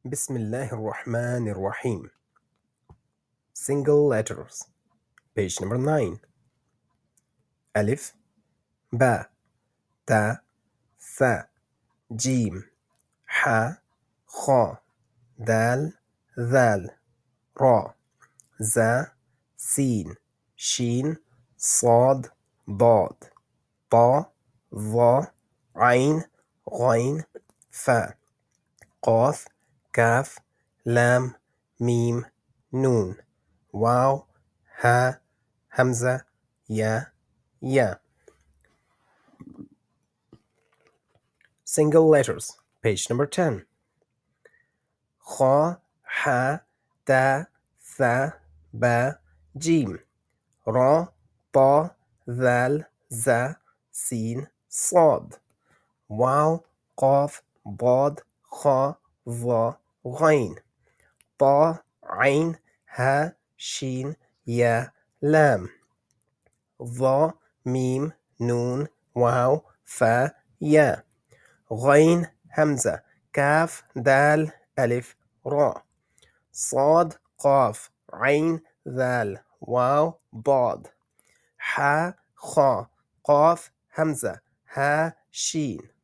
Bismillah ar-Rahman ar-Rahim. Single letters. Page number 9. Alif, Ba, Ta, Tha, Jim, Ha, Kha, Dal, Dhal, Ra, Za, Sin, Shin, Sad, Dad, Ta, Dha, Ain, Ghain, Fa, Qaf, Kaf, Lam, Mim, Noon, Waw, Ha, Hamza, Ya, Ya. Single letters. Page number 10. Kha, Ha, Ta, Tha, Ba, Jim, Ra, Ta, Dhal, Za, Sin, Sad, Waw, Qaf, Dad, Kha, Dha, Ghain, Ta, Ain, Ha, Shin, Ya, Lam, Dha, Mim, Noon, Waw, Fa, Ya, Ghain, Hamza, Kaf, Dal, Alif, Ra, صاد قاف عين ذال واو ضاد حاء خاء قاف همزة ها شين